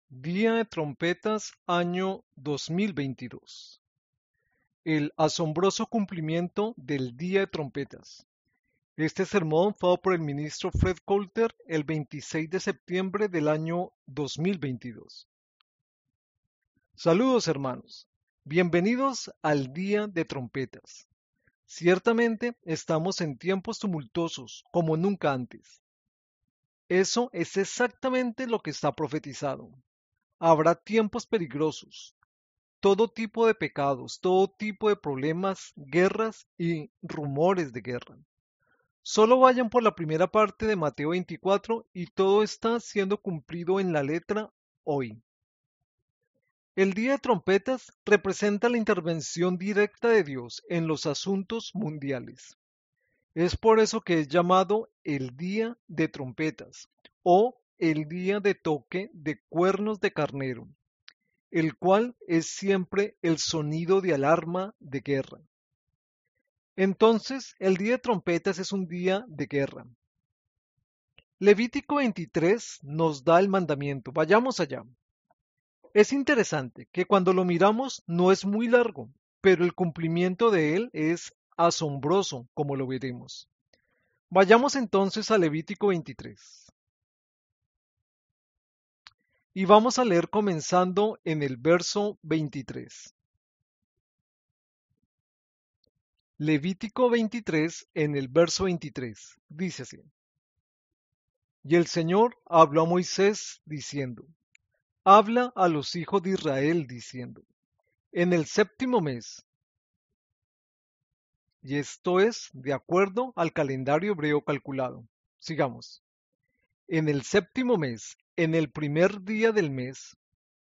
Día de Trompetas, año 2022. El asombroso cumplimiento del Día de Trompetas. Este sermón fue dado por el ministro Fred Coulter el 26 de septiembre del año 2022. Saludos, hermanos. Bienvenidos al Día de Trompetas. Ciertamente estamos en tiempos tumultuosos como nunca antes. Eso es exactamente lo que está profetizado. Habrá tiempos peligrosos, todo tipo de pecados, todo tipo de problemas, guerras y rumores de guerra. Solo vayan por la primera parte de Mateo 24 y todo está siendo cumplido en la letra hoy. El día de trompetas representa la intervención directa de Dios en los asuntos mundiales. Es por eso que es llamado el día de trompetas o el día de toque de cuernos de carnero, el cual es siempre el sonido de alarma de guerra. Entonces, el día de trompetas es un día de guerra. Levítico 23 nos da el mandamiento. Vayamos allá. Es interesante que cuando lo miramos no es muy largo, pero el cumplimiento de él es asombroso, como lo veremos. Vayamos entonces a Levítico 23. Y vamos a leer comenzando en el verso 23. Levítico 23 en el verso 23. Dice así. Y el Señor habló a Moisés diciendo, habla a los hijos de Israel diciendo, en el séptimo mes, y esto es de acuerdo al calendario hebreo calculado. Sigamos. En el séptimo mes, en el primer día del mes,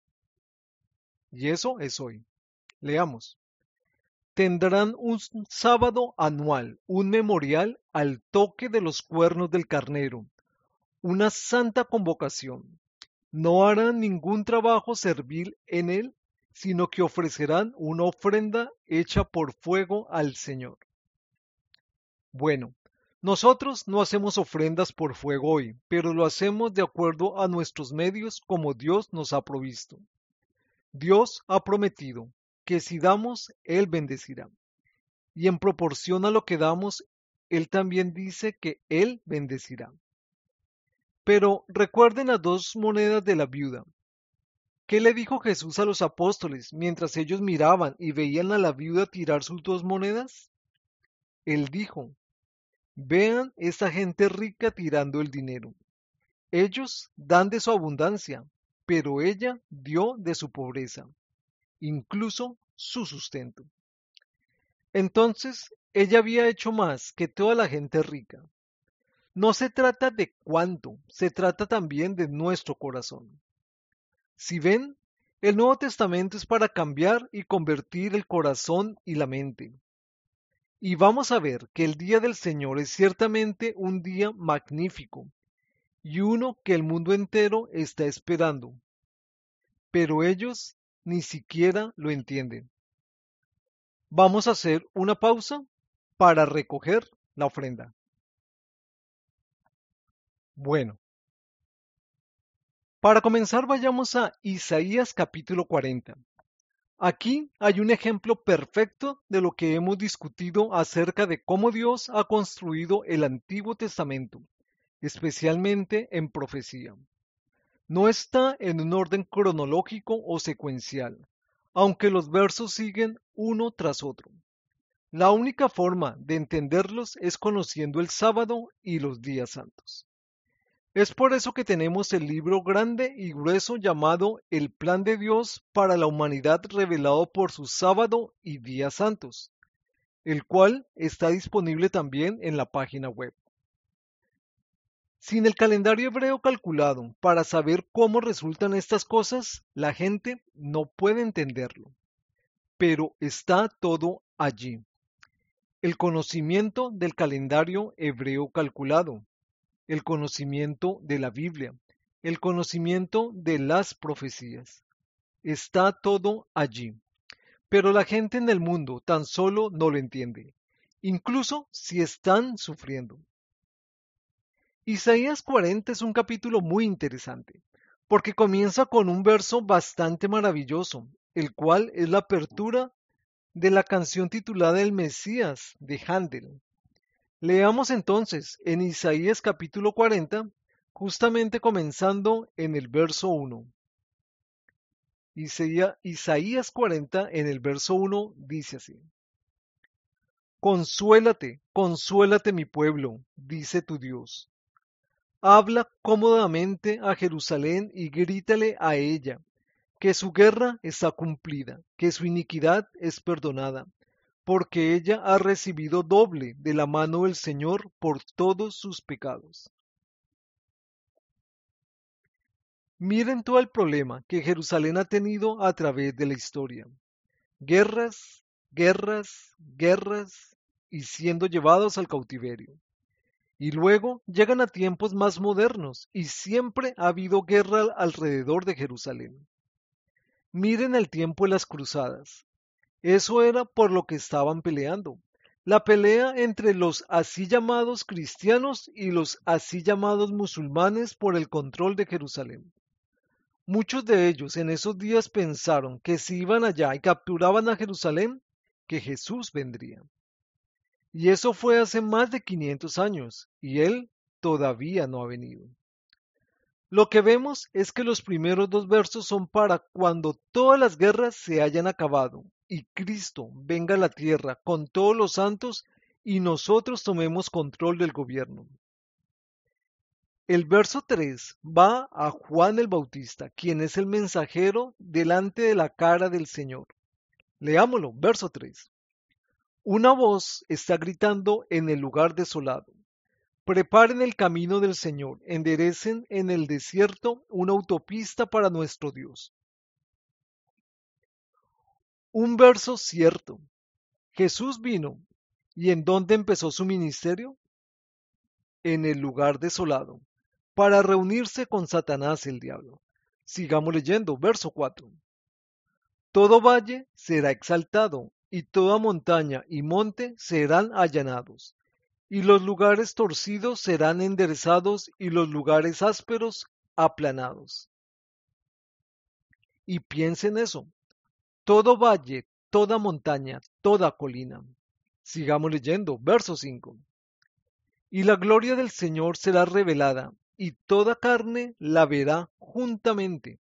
y eso es hoy. Leamos. Tendrán un sábado anual, un memorial al toque de los cuernos del carnero, una santa convocación. No harán ningún trabajo servil en él, sino que ofrecerán una ofrenda hecha por fuego al Señor. Bueno, nosotros no hacemos ofrendas por fuego hoy, pero lo hacemos de acuerdo a nuestros medios como Dios nos ha provisto. Dios ha prometido que si damos, Él bendecirá. Y en proporción a lo que damos, Él también dice que Él bendecirá. Pero recuerden las dos monedas de la viuda. ¿Qué le dijo Jesús a los apóstoles mientras ellos miraban y veían a la viuda tirar sus dos monedas? Él dijo, vean esa gente rica tirando el dinero. Ellos dan de su abundancia, pero ella dio de su pobreza, incluso su sustento. Entonces, ella había hecho más que toda la gente rica. No se trata de cuánto, se trata también de nuestro corazón. Si ven, el Nuevo Testamento es para cambiar y convertir el corazón y la mente. Y vamos a ver que el día del Señor es ciertamente un día magnífico y uno que el mundo entero está esperando. Pero ellos ni siquiera lo entienden. Vamos a hacer una pausa para recoger la ofrenda. Bueno, para comenzar vayamos a Isaías capítulo 40. Aquí hay un ejemplo perfecto de lo que hemos discutido acerca de cómo Dios ha construido el Antiguo Testamento, especialmente en profecía. No está en un orden cronológico o secuencial, aunque los versos siguen uno tras otro. La única forma de entenderlos es conociendo el sábado y los días santos. Es por eso que tenemos el libro grande y grueso llamado El Plan de Dios para la Humanidad revelado por su sábado y días santos, el cual está disponible también en la página web. Sin el calendario hebreo calculado para saber cómo resultan estas cosas, la gente no puede entenderlo. Pero está todo allí. El conocimiento del calendario hebreo calculado, el conocimiento de la Biblia, el conocimiento de las profecías. Está todo allí. Pero la gente en el mundo tan solo no lo entiende, incluso si están sufriendo. Isaías 40 es un capítulo muy interesante, porque comienza con un verso bastante maravilloso, el cual es la apertura de la canción titulada El Mesías de Handel. Leamos entonces en Isaías capítulo 40, justamente comenzando en el verso 1. Isaías 40 en el verso 1 dice así. Consuélate, consuélate mi pueblo, dice tu Dios. Habla cómodamente a Jerusalén y grítale a ella, que su guerra está cumplida, que su iniquidad es perdonada, porque ella ha recibido doble de la mano del Señor por todos sus pecados. Miren todo el problema que Jerusalén ha tenido a través de la historia. Guerras, guerras, guerras y siendo llevados al cautiverio. Y luego llegan a tiempos más modernos y siempre ha habido guerra alrededor de Jerusalén. Miren el tiempo de las cruzadas. Eso era por lo que estaban peleando. La pelea entre los así llamados cristianos y los así llamados musulmanes por el control de Jerusalén. Muchos de ellos en esos días pensaron que si iban allá y capturaban a Jerusalén, que Jesús vendría. Y eso fue hace más de 500 años, y Él todavía no ha venido. Lo que vemos es que los primeros dos versos son para cuando todas las guerras se hayan acabado y Cristo venga a la tierra con todos los santos y nosotros tomemos control del gobierno. El verso 3 va a Juan el Bautista, quien es el mensajero delante de la cara del Señor. Leámoslo, verso 3. Una voz está gritando en el lugar desolado. Preparen el camino del Señor, enderecen en el desierto una autopista para nuestro Dios. Un verso cierto. Jesús vino, ¿y en dónde empezó su ministerio? En el lugar desolado, para reunirse con Satanás el diablo. Sigamos leyendo, verso 4. Todo valle será exaltado, y toda montaña y monte serán allanados. Y los lugares torcidos serán enderezados y los lugares ásperos aplanados. Y piensen eso, todo valle, toda montaña, toda colina. Sigamos leyendo, verso 5. Y la gloria del Señor será revelada, y toda carne la verá juntamente.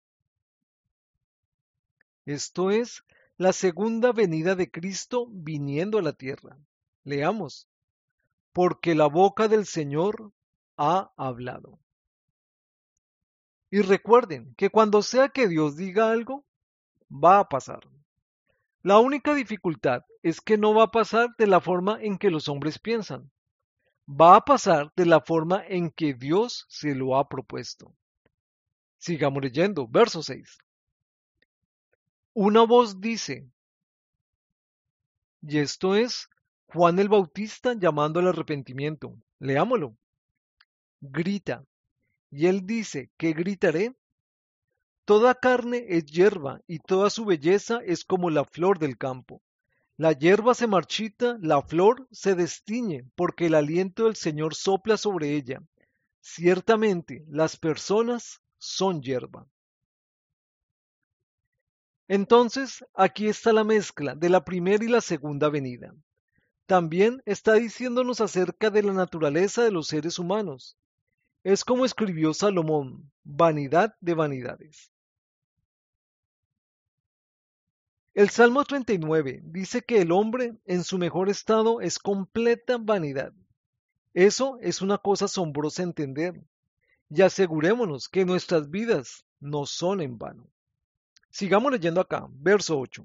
Esto es la segunda venida de Cristo viniendo a la tierra. Leamos. Porque la boca del Señor ha hablado. Y recuerden que cuando sea que Dios diga algo, va a pasar. La única dificultad es que no va a pasar de la forma en que los hombres piensan. Va a pasar de la forma en que Dios se lo ha propuesto. Sigamos leyendo, verso 6. Una voz dice, y esto es Juan el Bautista llamando al arrepentimiento. Leámoslo. Grita. Y él dice, ¿qué gritaré? Toda carne es hierba y toda su belleza es como la flor del campo. La hierba se marchita, la flor se destiñe, porque el aliento del Señor sopla sobre ella. Ciertamente, las personas son hierba. Entonces, aquí está la mezcla de la primera y la segunda venida. También está diciéndonos acerca de la naturaleza de los seres humanos. Es como escribió Salomón, vanidad de vanidades. El Salmo 39 dice que el hombre en su mejor estado es completa vanidad. Eso es una cosa asombrosa entender. Y asegurémonos que nuestras vidas no son en vano. Sigamos leyendo acá, verso 8.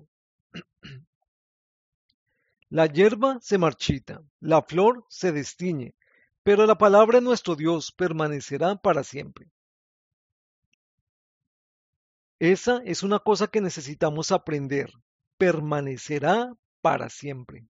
La hierba se marchita, la flor se destiñe, pero la palabra de nuestro Dios permanecerá para siempre. Esa es una cosa que necesitamos aprender. Permanecerá para siempre.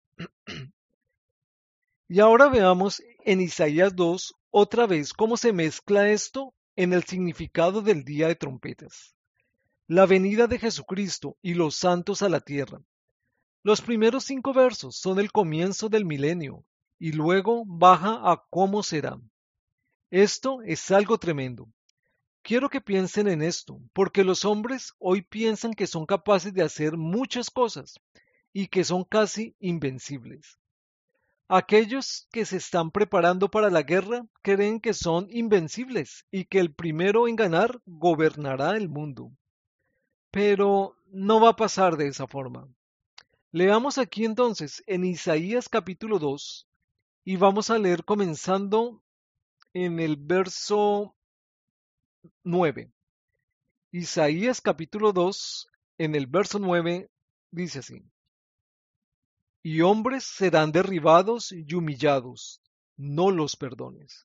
Y ahora veamos en Isaías 2 otra vez cómo se mezcla esto en el significado del día de trompetas. La venida de Jesucristo y los santos a la tierra. Los primeros 5 versos son el comienzo del milenio y luego baja a cómo será. Esto es algo tremendo. Quiero que piensen en esto, porque los hombres hoy piensan que son capaces de hacer muchas cosas y que son casi invencibles. Aquellos que se están preparando para la guerra creen que son invencibles y que el primero en ganar gobernará el mundo. Pero no va a pasar de esa forma. Leamos aquí entonces en Isaías capítulo 2 y vamos a leer comenzando en el verso 9. Isaías capítulo 2 en el verso 9 dice así: Y hombres serán derribados y humillados, no los perdones.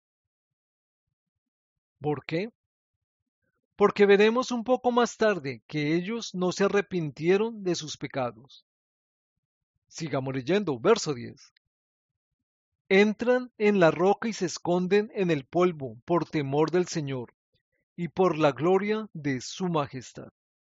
¿Por qué? Porque veremos un poco más tarde que ellos no se arrepintieron de sus pecados. Sigamos leyendo, verso 10. Entran en la roca y se esconden en el polvo por temor del Señor y por la gloria de su majestad.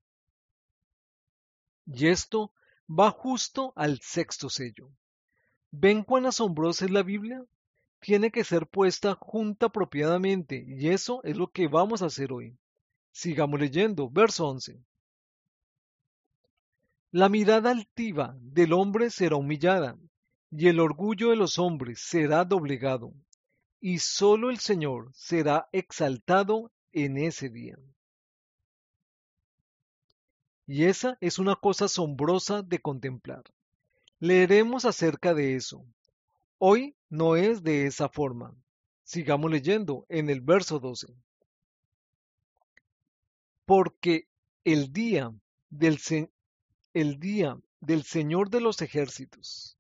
Y esto va justo al sexto sello. ¿Ven cuán asombrosa es la Biblia? Tiene que ser puesta junta apropiadamente, y eso es lo que vamos a hacer hoy. Sigamos leyendo, verso 11. La mirada altiva del hombre será humillada, y el orgullo de los hombres será doblegado, y solo el Señor será exaltado en ese día. Y esa es una cosa asombrosa de contemplar. Leeremos acerca de eso. Hoy no es de esa forma. Sigamos leyendo en el verso 12. Porque el día del, Se- el día del Señor de los ejércitos.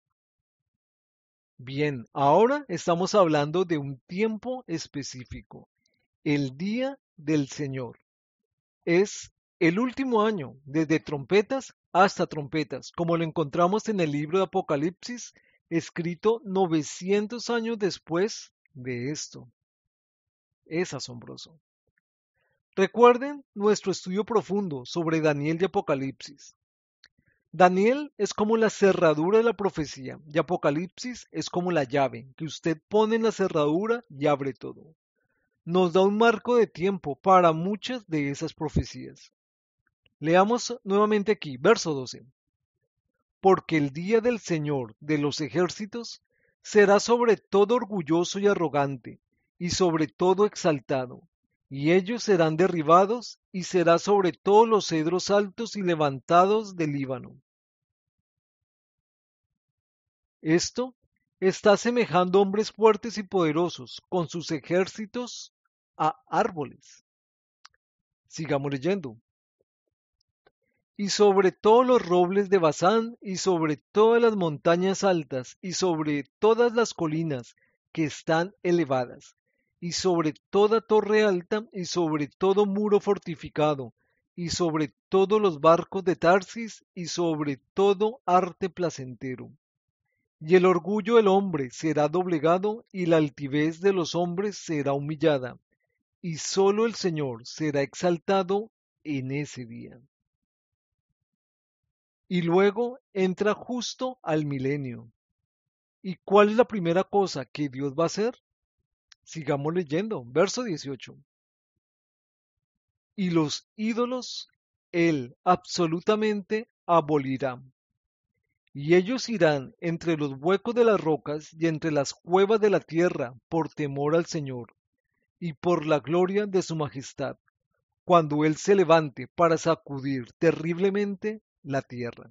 Bien, ahora estamos hablando de un tiempo específico. El día del Señor es el último año, desde trompetas hasta trompetas, como lo encontramos en el libro de Apocalipsis, escrito 900 años después de esto. Es asombroso. Recuerden nuestro estudio profundo sobre Daniel y Apocalipsis. Daniel es como la cerradura de la profecía y Apocalipsis es como la llave que usted pone en la cerradura y abre todo. Nos da un marco de tiempo para muchas de esas profecías. Leamos nuevamente aquí, verso 12. Porque el día del Señor de los ejércitos será sobre todo orgulloso y arrogante, y sobre todo exaltado, y ellos serán derribados, y será sobre todos los cedros altos y levantados del Líbano. Esto está semejando hombres fuertes y poderosos con sus ejércitos a árboles. Sigamos leyendo. Y sobre todos los robles de Basán, y sobre todas las montañas altas, y sobre todas las colinas que están elevadas, y sobre toda torre alta, y sobre todo muro fortificado, y sobre todos los barcos de Tarsis, y sobre todo arte placentero. Y el orgullo del hombre será doblegado, y la altivez de los hombres será humillada, y sólo el Señor será exaltado en ese día. Y luego entra justo al milenio. ¿Y cuál es la primera cosa que Dios va a hacer? Sigamos leyendo, verso 18. Y los ídolos Él absolutamente abolirá. Y ellos irán entre los huecos de las rocas y entre las cuevas de la tierra por temor al Señor y por la gloria de su majestad, cuando Él se levante para sacudir terriblemente la tierra.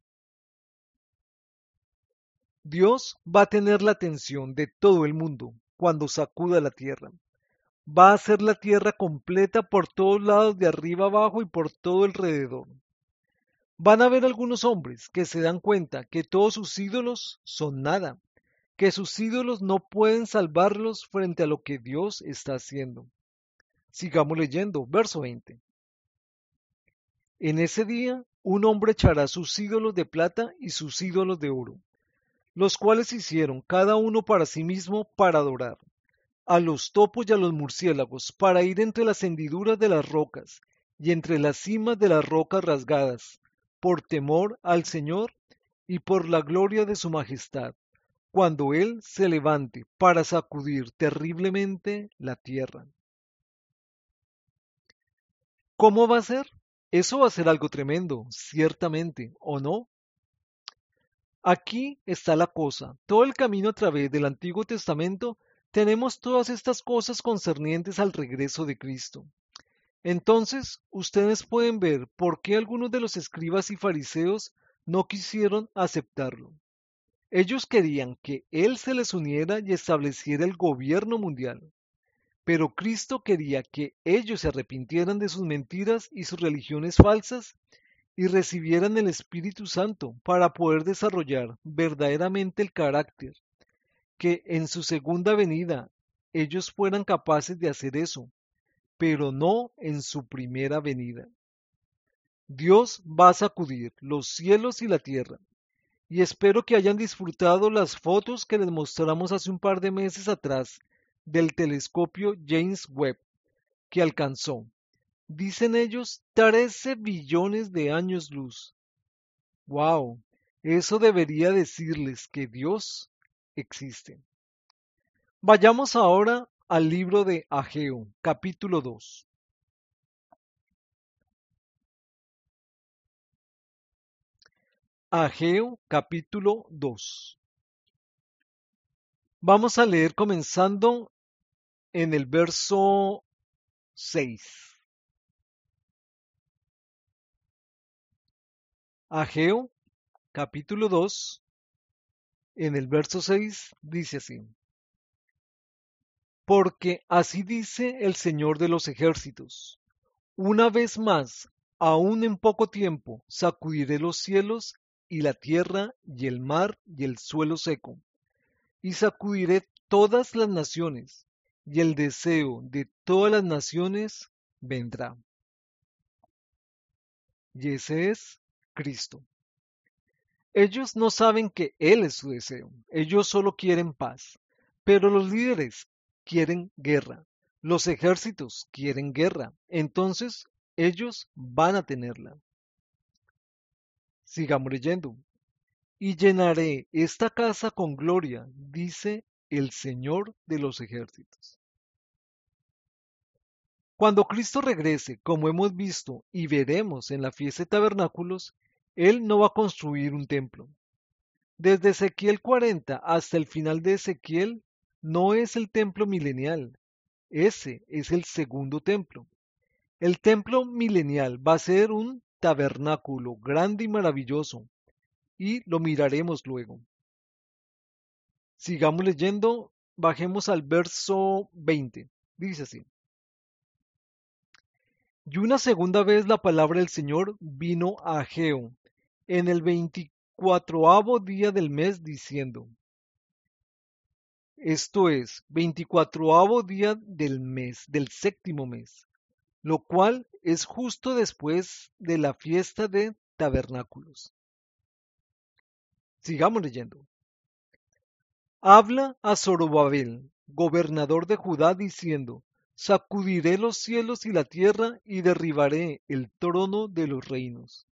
Dios va a tener la atención de todo el mundo cuando sacuda la tierra. Va a hacer la tierra completa por todos lados, de arriba abajo y por todo alrededor. Van a haber algunos hombres que se dan cuenta que todos sus ídolos son nada, que sus ídolos no pueden salvarlos frente a lo que Dios está haciendo. Sigamos leyendo, verso 20. En ese día, un hombre echará sus ídolos de plata y sus ídolos de oro, los cuales hicieron cada uno para sí mismo para adorar, a los topos y a los murciélagos, para ir entre las hendiduras de las rocas y entre las cimas de las rocas rasgadas, por temor al Señor y por la gloria de su majestad, cuando Él se levante para sacudir terriblemente la tierra. ¿Cómo va a ser? Eso va a ser algo tremendo, ciertamente, ¿o no? Aquí está la cosa. Todo el camino a través del Antiguo Testamento tenemos todas estas cosas concernientes al regreso de Cristo. Entonces, ustedes pueden ver por qué algunos de los escribas y fariseos no quisieron aceptarlo. Ellos querían que Él se les uniera y estableciera el gobierno mundial, pero Cristo quería que ellos se arrepintieran de sus mentiras y sus religiones falsas y recibieran el Espíritu Santo para poder desarrollar verdaderamente el carácter, que en su segunda venida ellos fueran capaces de hacer eso, pero no en su primera venida. Dios va a sacudir los cielos y la tierra, y espero que hayan disfrutado las fotos que les mostramos hace un par de meses atrás del telescopio James Webb, que alcanzó, dicen ellos, 13 billones de años luz. ¡Wow! Eso debería decirles que Dios existe. Vayamos ahora al libro de Ageo, capítulo 2. Ageo, capítulo 2. Vamos a leer comenzando en el verso 6. Ageo, capítulo 2, en el verso 6, dice así. Porque así dice el Señor de los ejércitos. Una vez más, aún en poco tiempo, sacudiré los cielos y la tierra y el mar y el suelo seco, y sacudiré todas las naciones, y el deseo de todas las naciones vendrá. Y ese es Cristo. Ellos no saben que Él es su deseo, ellos solo quieren paz, pero los líderes quieren guerra, los ejércitos quieren guerra, entonces ellos van a tenerla. Sigamos leyendo. Y llenaré esta casa con gloria, dice el Señor de los ejércitos. Cuando Cristo regrese, como hemos visto y veremos en la fiesta de tabernáculos, Él no va a construir un templo. Desde Ezequiel 40 hasta el final de Ezequiel, no es el templo milenial, ese es el segundo templo. El templo milenial va a ser un tabernáculo grande y maravilloso, y lo miraremos luego. Sigamos leyendo, bajemos al verso 20. Dice así. Y una segunda vez la palabra del Señor vino a Ageo en el 24º día del mes diciendo, esto es, 24º día del mes, del séptimo mes, lo cual es justo después de la fiesta de tabernáculos. Sigamos leyendo. Habla a Zorobabel, gobernador de Judá, diciendo, sacudiré los cielos y la tierra y derribaré el trono de los reinos.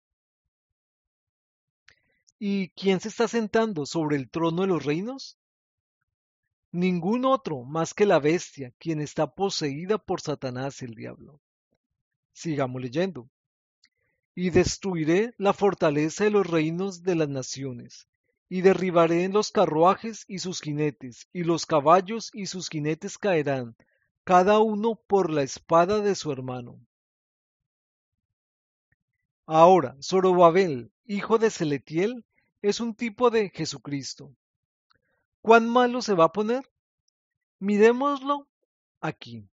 ¿Y quién se está sentando sobre el trono de los reinos? Ningún otro más que la bestia, quien está poseída por Satanás el diablo. Sigamos leyendo. Y destruiré la fortaleza de los reinos de las naciones, y derribaré los carruajes y sus jinetes, y los caballos y sus jinetes caerán, cada uno por la espada de su hermano. Ahora, Zorobabel, hijo de Seletiel, es un tipo de Jesucristo. ¿Cuán malo se va a poner? Miremoslo aquí.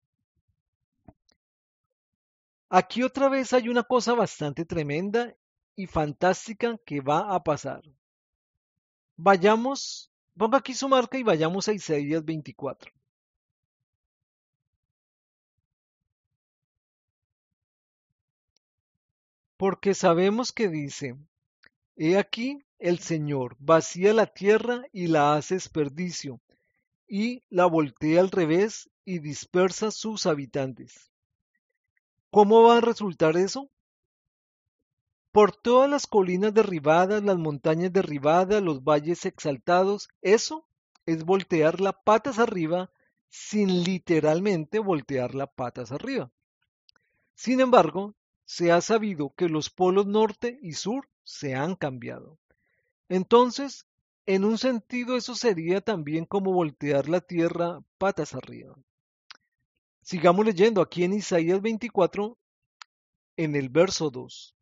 Aquí otra vez hay una cosa bastante tremenda y fantástica que va a pasar. Vayamos, ponga aquí su marca y vayamos a Isaías 24. Porque sabemos que dice, he aquí el Señor vacía la tierra y la hace desperdicio, y la voltea al revés y dispersa sus habitantes. ¿Cómo va a resultar eso? Por todas las colinas derribadas, las montañas derribadas, los valles exaltados, eso es voltear la patas arriba sin literalmente voltear la patas arriba. Sin embargo, se ha sabido que los polos norte y sur se han cambiado. Entonces, en un sentido eso sería también como voltear la tierra patas arriba. Sigamos leyendo aquí en Isaías 24, en el verso 2.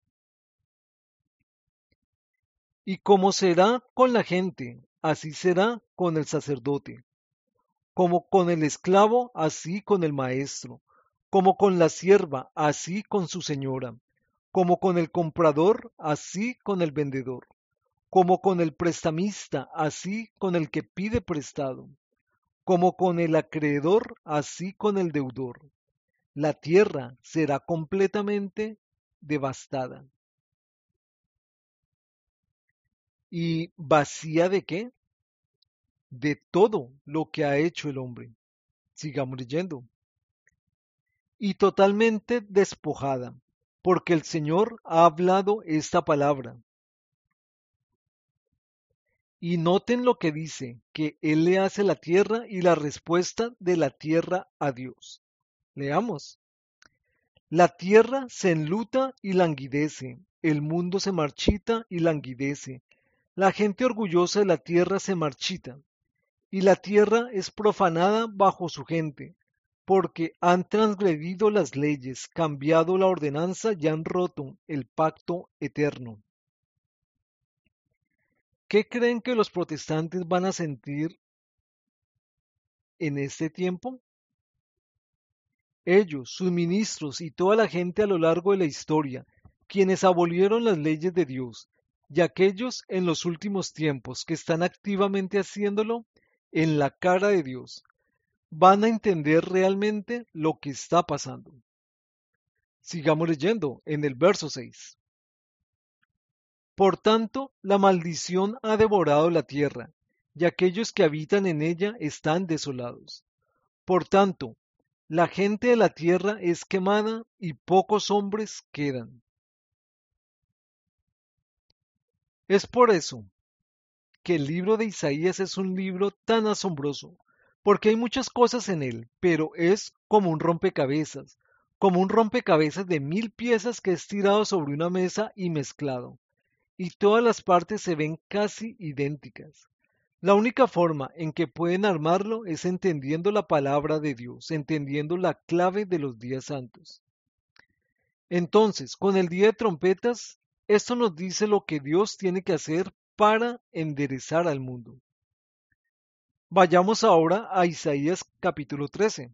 Y como será con la gente, así será con el sacerdote, como con el esclavo, así con el maestro, como con la sierva, así con su señora, como con el comprador, así con el vendedor, como con el prestamista, así con el que pide prestado, como con el acreedor, así con el deudor. La tierra será completamente devastada. ¿Y vacía de qué? De todo lo que ha hecho el hombre. Sigamos leyendo. Y totalmente despojada, porque el Señor ha hablado esta palabra. Y noten lo que dice, que Él le hace la tierra y la respuesta de la tierra a Dios. Leamos. La tierra se enluta y languidece, el mundo se marchita y languidece, la gente orgullosa de la tierra se marchita, y la tierra es profanada bajo su gente, porque han transgredido las leyes, cambiado la ordenanza y han roto el pacto eterno. ¿Qué creen que los protestantes van a sentir en este tiempo? Ellos, sus ministros y toda la gente a lo largo de la historia, quienes abolieron las leyes de Dios, y aquellos en los últimos tiempos que están activamente haciéndolo en la cara de Dios, van a entender realmente lo que está pasando. Sigamos leyendo en el verso 6. Por tanto, la maldición ha devorado la tierra, y aquellos que habitan en ella están desolados. Por tanto, la gente de la tierra es quemada y pocos hombres quedan. Es por eso que el libro de Isaías es un libro tan asombroso, porque hay muchas cosas en él, pero es como un rompecabezas de 1000 piezas que es tirado sobre una mesa y mezclado, y todas las partes se ven casi idénticas. La única forma en que pueden armarlo es entendiendo la palabra de Dios, entendiendo la clave de los días santos. Entonces, con el día de trompetas, esto nos dice lo que Dios tiene que hacer para enderezar al mundo. Vayamos ahora a Isaías capítulo 13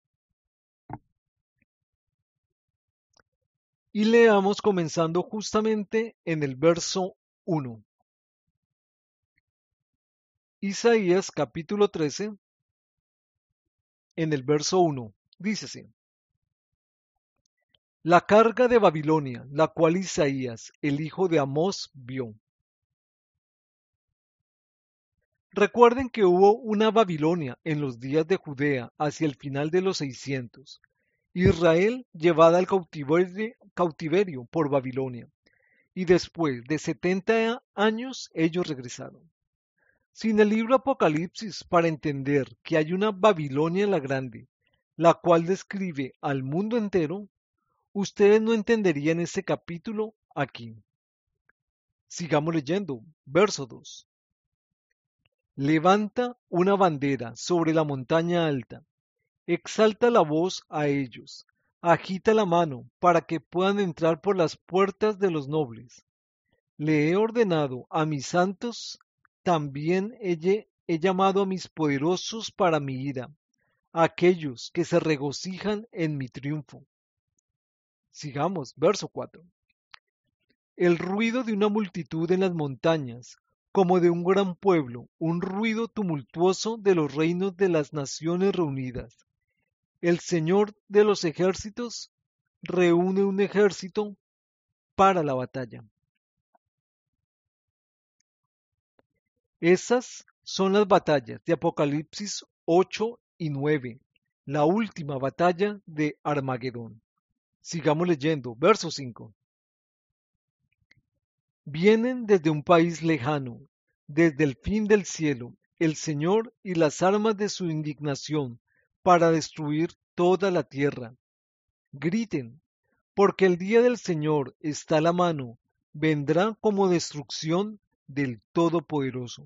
y leamos comenzando justamente en el verso 1. Isaías capítulo 13, en el verso 1, dícese: La carga de Babilonia, la cual Isaías, el hijo de Amós, vio. Recuerden que hubo una Babilonia en los días de Judea hacia el final de los 600. Israel llevada al cautiverio por Babilonia, y después de 70 años ellos regresaron. Sin el libro Apocalipsis para entender que hay una Babilonia la Grande, la cual describe al mundo entero, ustedes no entenderían este capítulo aquí. Sigamos leyendo, verso 2. Levanta una bandera sobre la montaña alta, exalta la voz a ellos, agita la mano para que puedan entrar por las puertas de los nobles. Le he ordenado a mis santos, también he llamado a mis poderosos para mi ira, a aquellos que se regocijan en mi triunfo. Sigamos, verso 4. El ruido de una multitud en las montañas, como de un gran pueblo, un ruido tumultuoso de los reinos de las naciones reunidas. El Señor de los ejércitos reúne un ejército para la batalla. Esas son las batallas de Apocalipsis 8 y 9, la última batalla de Armagedón. Sigamos leyendo, verso 5. Vienen desde un país lejano, desde el fin del cielo, el Señor y las armas de su indignación para destruir toda la tierra. Griten, porque el día del Señor está a la mano, vendrá como destrucción del Todopoderoso.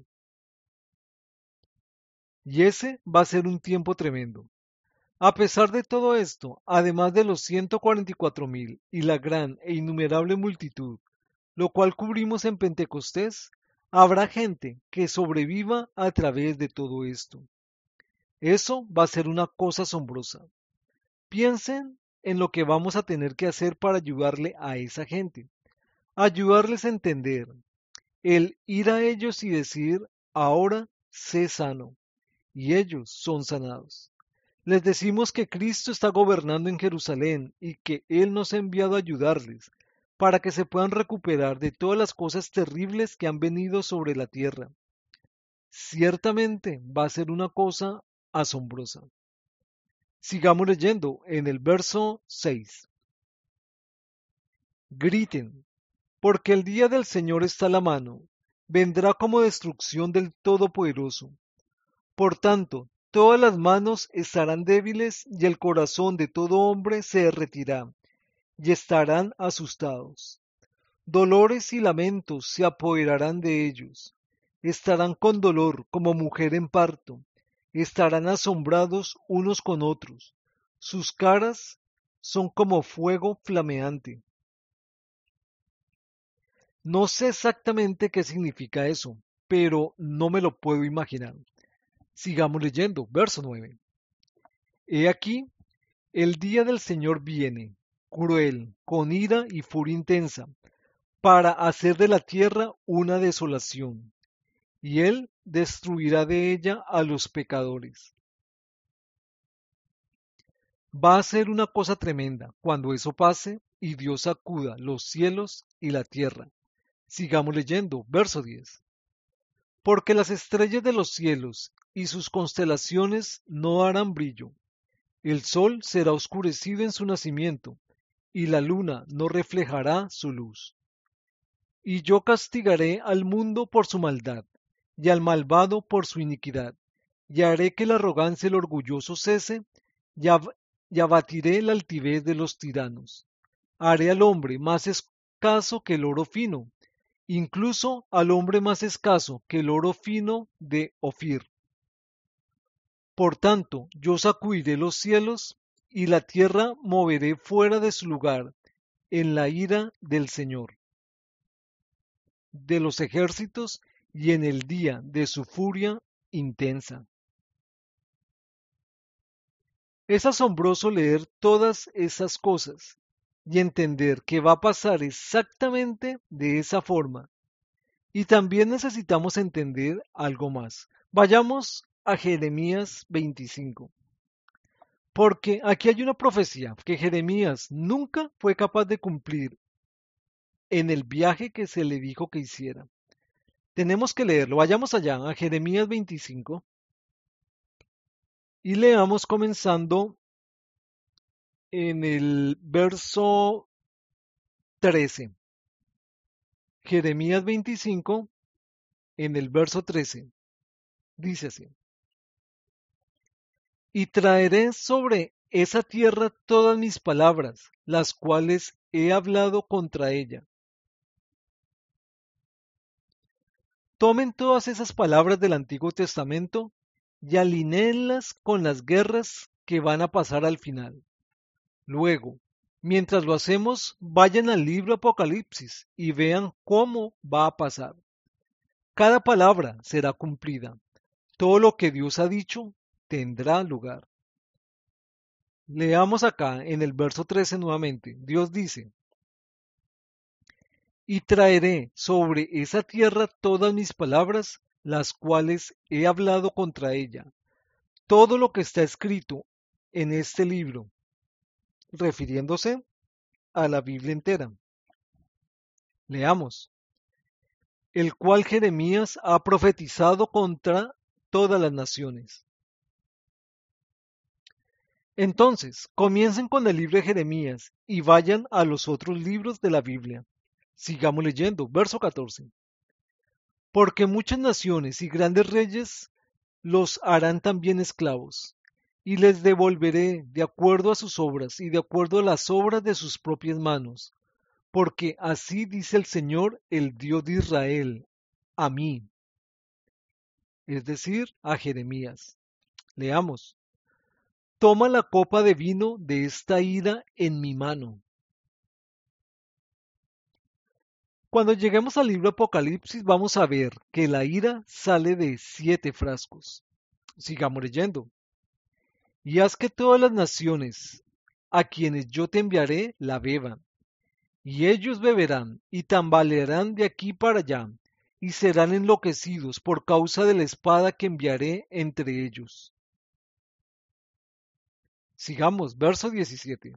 Y ese va a ser un tiempo tremendo. A pesar de todo esto, además de los 144,000 y la gran e innumerable multitud, lo cual cubrimos en Pentecostés, habrá gente que sobreviva a través de todo esto. Eso va a ser una cosa asombrosa. Piensen en lo que vamos a tener que hacer para ayudarle a esa gente, ayudarles a entender, el ir a ellos y decir, ahora sé sano, y ellos son sanados. Les decimos que Cristo está gobernando en Jerusalén y que Él nos ha enviado a ayudarles para que se puedan recuperar de todas las cosas terribles que han venido sobre la tierra. Ciertamente va a ser una cosa asombrosa. Sigamos leyendo en el verso 6. Griten, porque el día del Señor está a la mano, vendrá como destrucción del Todopoderoso. Por tanto, todas las manos estarán débiles y el corazón de todo hombre se derretirá, y estarán asustados. Dolores y lamentos se apoderarán de ellos. Estarán con dolor como mujer en parto. Estarán asombrados unos con otros. Sus caras son como fuego flameante. No sé exactamente qué significa eso, pero no me lo puedo imaginar. Sigamos leyendo, verso 9. He aquí, el día del Señor viene, cruel, con ira y furia intensa, para hacer de la tierra una desolación, y Él destruirá de ella a los pecadores. Va a ser una cosa tremenda cuando eso pase y Dios sacuda los cielos y la tierra. Sigamos leyendo, verso 10. Porque las estrellas de los cielos y sus constelaciones no harán brillo. El sol será oscurecido en su nacimiento, y la luna no reflejará su luz. Y yo castigaré al mundo por su maldad, y al malvado por su iniquidad, y haré que la arrogancia y el orgulloso cese, y, y abatiré la altivez de los tiranos. Haré al hombre más escaso que el oro fino, incluso al hombre más escaso que el oro fino de Ofir. Por tanto, yo sacudiré los cielos, y la tierra moveré fuera de su lugar, en la ira del Señor de los ejércitos y en el día de su furia intensa. Es asombroso leer todas esas cosas y entender que va a pasar exactamente de esa forma. Y también necesitamos entender algo más. Vayamos a Jeremías 25. Porque aquí hay una profecía que Jeremías nunca fue capaz de cumplir en el viaje que se le dijo que hiciera. Tenemos que leerlo. Vayamos allá a Jeremías 25 y leamos comenzando en el verso 13. Jeremías 25 en el verso 13. Dice así. Y traeré sobre esa tierra todas mis palabras, las cuales he hablado contra ella. Tomen todas esas palabras del Antiguo Testamento y alinéenlas con las guerras que van a pasar al final. Luego, mientras lo hacemos, vayan al libro Apocalipsis y vean cómo va a pasar. Cada palabra será cumplida. Todo lo que Dios ha dicho tendrá lugar. Leamos acá en el verso 13 nuevamente. Dios dice, y traeré sobre esa tierra todas mis palabras, las cuales he hablado contra ella. Todo lo que está escrito en este libro, refiriéndose a la Biblia entera. Leamos. El cual Jeremías ha profetizado contra todas las naciones. Entonces, comiencen con el libro de Jeremías y vayan a los otros libros de la Biblia. Sigamos leyendo, verso 14. Porque muchas naciones y grandes reyes los harán también esclavos, y les devolveré de acuerdo a sus obras y de acuerdo a las obras de sus propias manos, porque así dice el Señor, el Dios de Israel, a mí, es decir, a Jeremías. Leamos. Toma la copa de vino de esta ira en mi mano. Cuando lleguemos al libro Apocalipsis vamos a ver que la ira sale de 7 frascos. Sigamos leyendo. Y haz que todas las naciones a quienes yo te enviaré la beban, y ellos beberán y tambalearán de aquí para allá, y serán enloquecidos por causa de la espada que enviaré entre ellos. Sigamos, verso 17.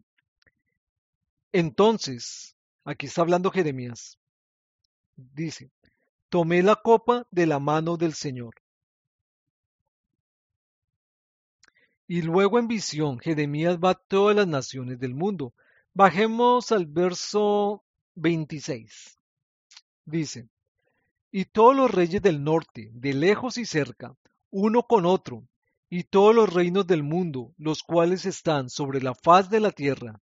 Entonces, aquí está hablando Jeremías, dice, tomé la copa de la mano del Señor. Y luego en visión, Jeremías va a todas las naciones del mundo. Bajemos al verso 26. Dice, y todos los reyes del norte, de lejos y cerca, uno con otro, y todos los reinos del mundo, los cuales están sobre la faz de la tierra.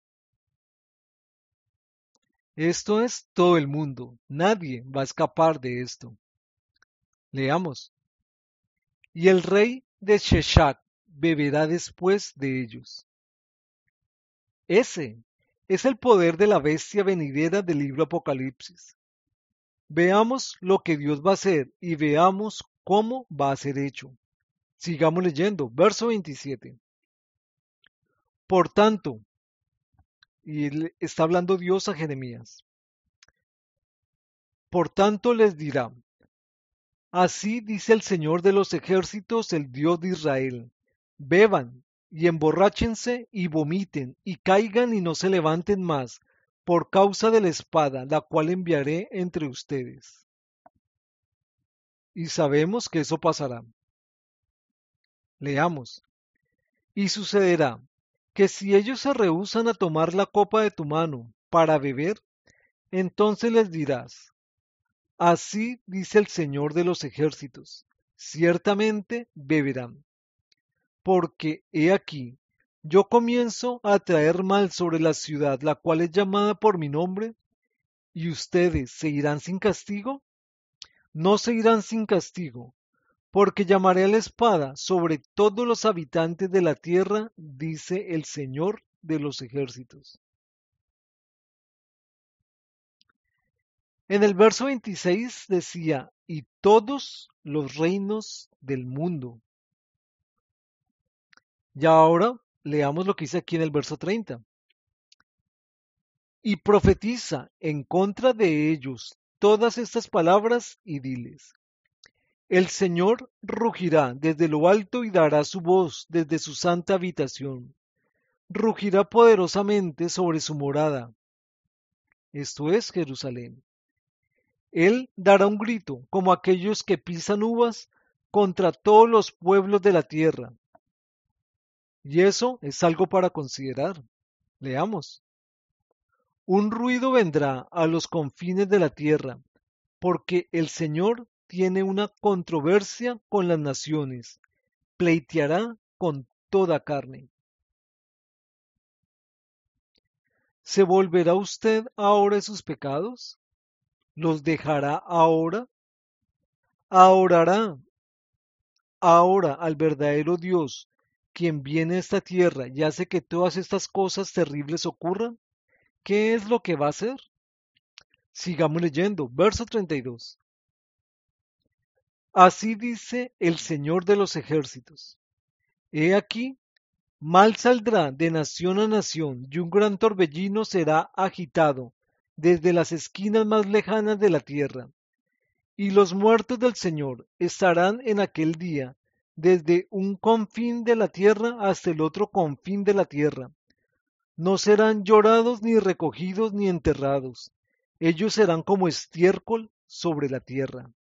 Esto es todo el mundo, nadie va a escapar de esto. Leamos. Y el rey de Sheshak beberá después de ellos. Ese es el poder de la bestia venidera del libro Apocalipsis. Veamos lo que Dios va a hacer y veamos cómo va a ser hecho. Sigamos leyendo, verso 27. Por tanto, y está hablando Dios a Jeremías, por tanto les dirá, así dice el Señor de los ejércitos, el Dios de Israel, beban y emborráchense y vomiten y caigan y no se levanten más por causa de la espada, la cual enviaré entre ustedes. Y sabemos que eso pasará. Leamos. Y sucederá que si ellos se rehúsan a tomar la copa de tu mano para beber, entonces les dirás, así dice el Señor de los ejércitos, ciertamente beberán. Porque he aquí, yo comienzo a traer mal sobre la ciudad, la cual es llamada por mi nombre, y ustedes se irán sin castigo. No se irán sin castigo, porque llamaré a la espada sobre todos los habitantes de la tierra, dice el Señor de los ejércitos. En el verso 26 decía, y todos los reinos del mundo. Y ahora leamos lo que dice aquí en el verso 30. Y profetiza en contra de ellos todas estas palabras y diles. El Señor rugirá desde lo alto y dará su voz desde su santa habitación. Rugirá poderosamente sobre su morada. Esto es Jerusalén. Él dará un grito como aquellos que pisan uvas contra todos los pueblos de la tierra. Y eso es algo para considerar. Leamos. Un ruido vendrá a los confines de la tierra, porque el Señor tiene una controversia con las naciones, pleiteará con toda carne. ¿Se volverá usted ahora de sus pecados? ¿Los dejará ahora? ¿Adorará ahora al verdadero Dios, quien viene a esta tierra y hace que todas estas cosas terribles ocurran? ¿Qué es lo que va a hacer? Sigamos leyendo, verso 32. Así dice el Señor de los ejércitos. He aquí, mal saldrá de nación a nación y un gran torbellino será agitado desde las esquinas más lejanas de la tierra. Y los muertos del Señor estarán en aquel día desde un confín de la tierra hasta el otro confín de la tierra. No serán llorados ni recogidos ni enterrados. Ellos serán como estiércol sobre la tierra.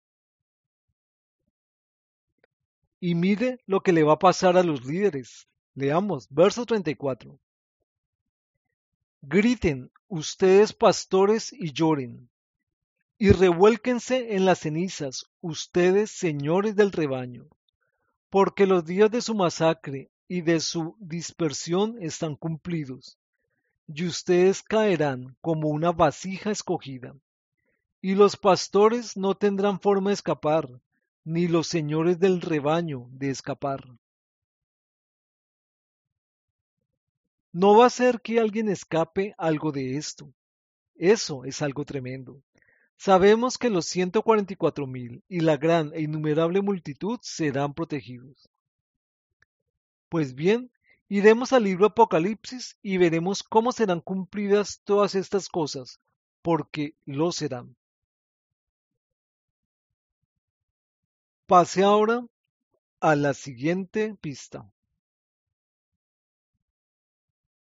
Y mire lo que le va a pasar a los líderes. Leamos, verso 34. Griten ustedes pastores y lloren, y revuélquense en las cenizas, ustedes señores del rebaño, porque los días de su masacre y de su dispersión están cumplidos, y ustedes caerán como una vasija escogida. Y los pastores no tendrán forma de escapar, ni los señores del rebaño de escapar. No va a ser que alguien escape algo de esto. Eso es algo tremendo. Sabemos que los 144,000 y la gran e innumerable multitud serán protegidos. Pues bien, iremos al libro Apocalipsis y veremos cómo serán cumplidas todas estas cosas, porque lo serán. Pase ahora a la siguiente pista.